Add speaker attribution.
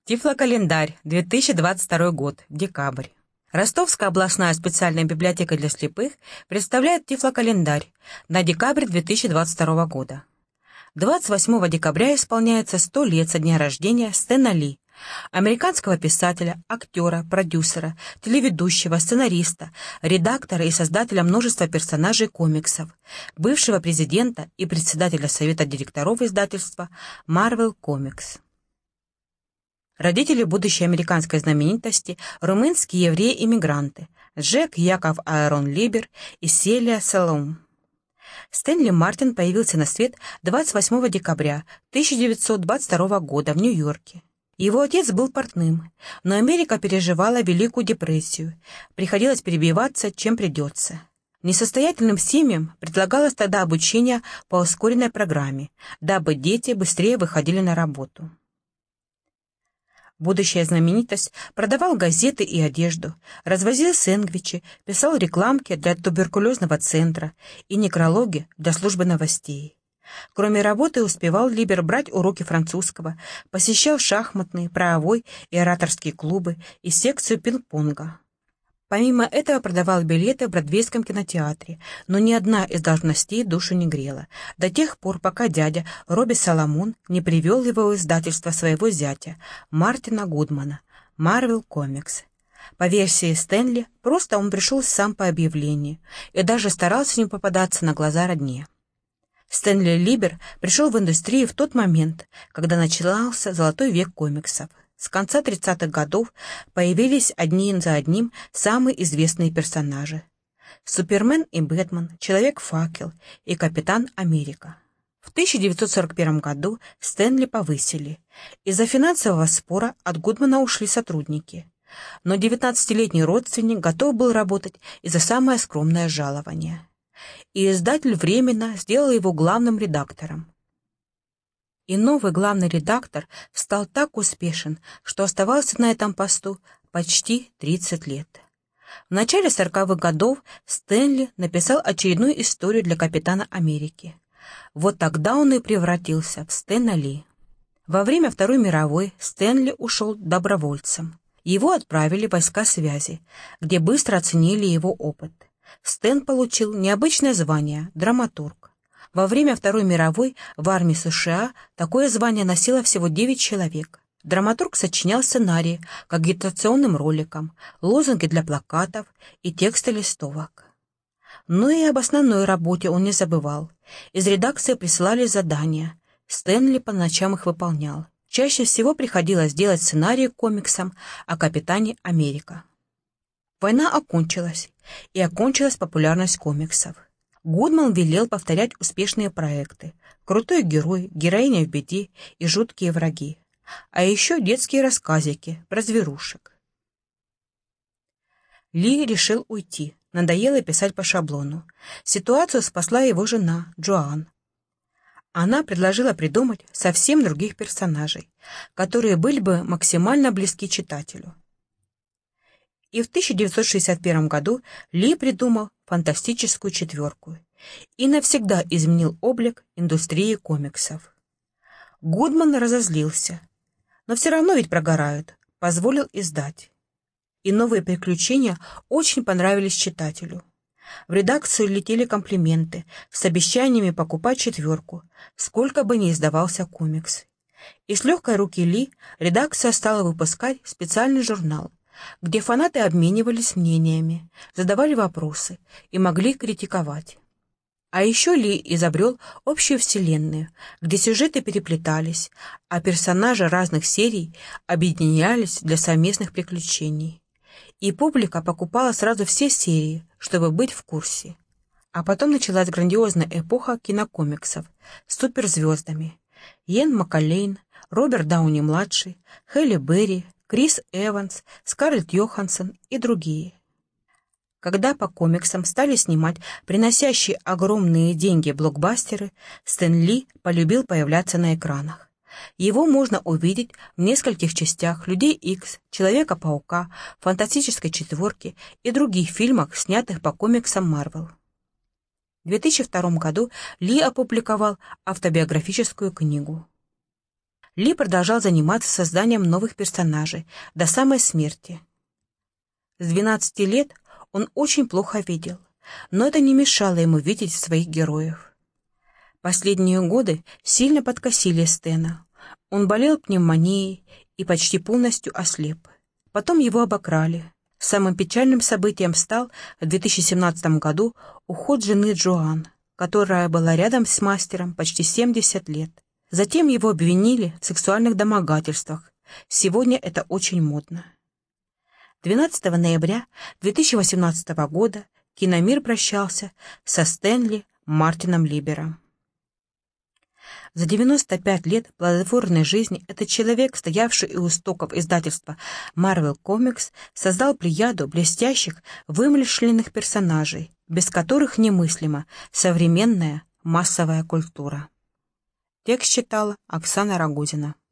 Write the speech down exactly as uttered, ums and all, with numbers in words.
Speaker 1: Тифлокалендарь, две тысячи двадцать второй год, декабрь. Ростовская областная специальная библиотека для слепых представляет Тифлокалендарь на декабрь две тысячи двадцать второго года. двадцать восьмого декабря исполняется сто лет со дня рождения Стэна Ли, американского писателя, актера, продюсера, телеведущего, сценариста, редактора и создателя множества персонажей комиксов, бывшего президента и председателя совета директоров издательства Marvel Comics. Родители будущей американской знаменитости – румынские евреи-иммигранты Джек Яков Аарон Либер и Селия Салом. Стэнли Мартин появился на свет двадцать восьмого декабря тысяча девятьсот двадцать второго года в Нью-Йорке. Его отец был портным, но Америка переживала Великую депрессию, приходилось перебиваться, чем придется. Несостоятельным семьям предлагалось тогда обучение по ускоренной программе, дабы дети быстрее выходили на работу. Будущая знаменитость продавал газеты и одежду, развозил сэндвичи, писал рекламки для туберкулезного центра и некрологи для службы новостей. Кроме работы успевал Либер брать уроки французского, посещал шахматные, правовой и ораторские клубы и секцию пинг-понга. Помимо этого продавал билеты в Бродвейском кинотеатре, но ни одна из должностей душу не грела, до тех пор, пока дядя Робби Соломон не привел его в издательство своего зятя, Мартина Гудмана, Marvel Comics. По версии Стэнли, просто он пришел сам по объявлению и даже старался не попадаться на глаза родне. Стэнли Либер пришел в индустрию в тот момент, когда начинался золотой век комиксов. С конца тридцатых годов появились одни за одним самые известные персонажи: Супермен и Бэтмен, Человек-факел и Капитан Америка. В тысяча девятьсот сорок первом году Стэнли повысили. Из-за финансового спора от Гудмана ушли сотрудники. Но девятнадцатилетний родственник готов был работать и за самое скромное жалование. И издатель временно сделал его главным редактором. И новый главный редактор стал так успешен, что оставался на этом посту почти тридцать лет. В начале сороковых годов Стэнли написал очередную историю для Капитана Америки. Вот тогда он и превратился в Стэна Ли. Во время Второй мировой Стэнли ушел добровольцем. Его отправили в войска связи, где быстро оценили его опыт. Стэн получил необычное звание – драматург. Во время Второй мировой в армии США такое звание носило всего девять человек. Драматург сочинял сценарии к агитационным роликам, лозунги для плакатов и тексты листовок. Но и об основной работе он не забывал. Из редакции присылали задания. Стэнли по ночам их выполнял. Чаще всего приходилось делать сценарии к комиксам о Капитане Америка. Война окончилась, и окончилась популярность комиксов. Гудман велел повторять успешные проекты: «Крутой герой», «Героиня в беде» и «Жуткие враги». А еще детские рассказики про зверушек. Ли решил уйти, надоело писать по шаблону. Ситуацию спасла его жена Джоан. Она предложила придумать совсем других персонажей, которые были бы максимально близки читателю. И в тысяча девятьсот шестьдесят первом году Ли придумал фантастическую четверку и навсегда изменил облик индустрии комиксов. Гудман разозлился, но все равно ведь прогорают, позволил издать. И новые приключения очень понравились читателю. В редакцию летели комплименты с обещаниями покупать четверку, сколько бы ни издавался комикс. И с легкой руки Ли редакция стала выпускать специальный журнал, где фанаты обменивались мнениями, задавали вопросы и могли критиковать. А еще Ли изобрел общую вселенную, где сюжеты переплетались, а персонажи разных серий объединялись для совместных приключений. И публика покупала сразу все серии, чтобы быть в курсе. А потом началась грандиозная эпоха кинокомиксов с суперзвездами: Иэн Маккеллейн, Роберт Дауни-младший, Хэлли Берри, Крис Эванс, Скарлетт Йоханссон и другие. Когда по комиксам стали снимать приносящие огромные деньги блокбастеры, Стэн Ли полюбил появляться на экранах. Его можно увидеть в нескольких частях «Людей Икс», «Человека-паука», «Фантастической четверки» и других фильмах, снятых по комиксам Marvel. В две тысячи втором году Ли опубликовал автобиографическую книгу. Ли продолжал заниматься созданием новых персонажей до самой смерти. С двенадцати лет он очень плохо видел, но это не мешало ему видеть своих героев. Последние годы сильно подкосили Стэна. Он болел пневмонией и почти полностью ослеп. Потом его обокрали. Самым печальным событием стал в две тысячи семнадцатом году уход жены Джоан, которая была рядом с мастером почти семьдесят лет. Затем его обвинили в сексуальных домогательствах. Сегодня это очень модно. двенадцатого ноября две тысячи восемнадцатого года киномир прощался со Стэнли Мартином Либером. За девяносто пять лет плодотворной жизни этот человек, стоявший у истоков издательства Marvel Comics, создал плеяду блестящих, вымышленных персонажей, без которых немыслима современная массовая культура. Текст читала Оксана Рогозина.